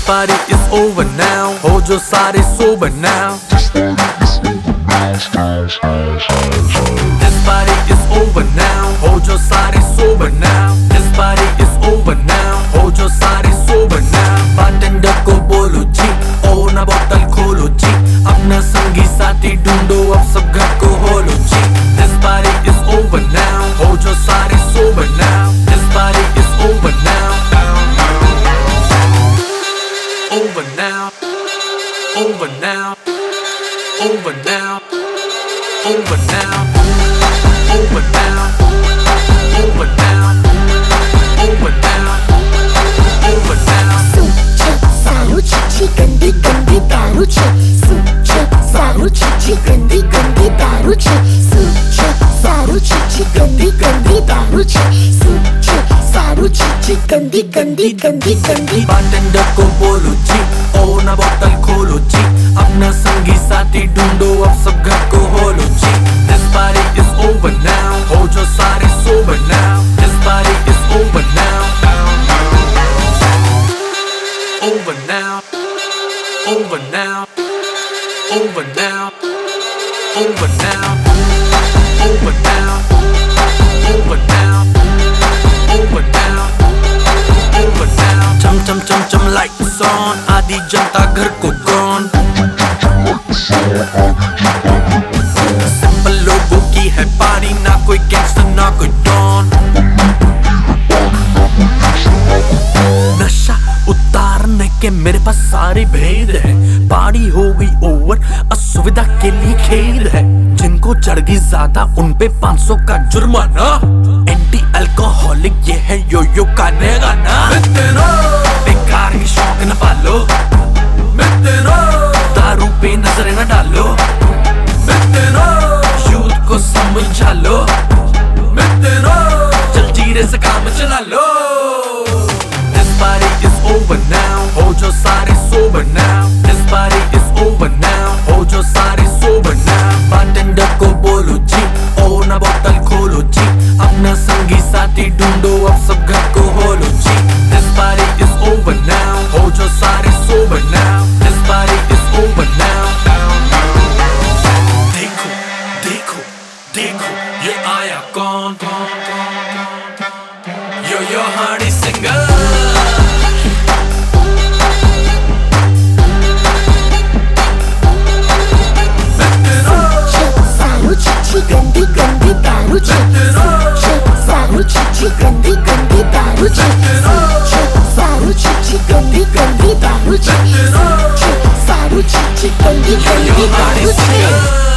party is over now, हो जो सारे sober now. This party is over now, हो जो सारे sober now. This party is over now, हो जो सारे sober now. Bartender को बोलो जी, ओ ना बोतल खोलो जी, अपना संगी साथी ढूंढो अब सब घर को होलो जी. This party is over now, हो जो सारे sober now. This party is over now. Over now, over now, over now, over now, over now, over now, over now, over now. सूचे सारू चिची गंदी गंदी दारू छे. सूचे सारू चिची गंदी गंदी दारू छे. सूचे सारू चिची गंदी गंदी दारू छे. सूचे सारू चिची गंदी गंदी गंदी गंदी. Bartender को बोलो जी, ओ ना बोतल खोलो जी, अपना संगी साथी ढूंढो अब सब घर को होलो जी. This party is over now, हो जो सारे sober now. This party is over now. Over now, over now, over now, over now, over now, over now, over now, over now. Chum chum chum chum lights on, आधी जनता घर को gone. Simple लोगों की है पारी, ना कोई gangster ना कोई don. नशा उतारने के मेरे पास सारे भेद है. पार्टी हो गई ओवर, असुविधा के लिए खेद है. जिनको चढ़ गई ज्यादा उन पे 500 का जुर्माना. एंटी अल्कोहलिक ये है यो यो खाने का ना. बेकार की शौक न पालो, दारू पे नजर न डालो. यूथ को समझा लो, जलजीरे से काम चला लो. This party is over now, हो जो सारे sober now. This party is over now, हो जो सारे sober now. Bartender को बोलो जी, ओ ना बोतल खोलो जी, अपना संगी साथी ढूंढो अब सब घर को होलो जी. This party is over now, हो जो सारे sober now. This party is over now. देखो देखो देखो ये आया कौन, यो हार्डी सिंगर. गंदी गंदी दारू छे. सूचे सारू चिची गंदी गंदी दारू छे. सूचे सारू चिची गंदी गंदी दारू छे. सूचे सारू चिची गंदी गंदी दारू छे.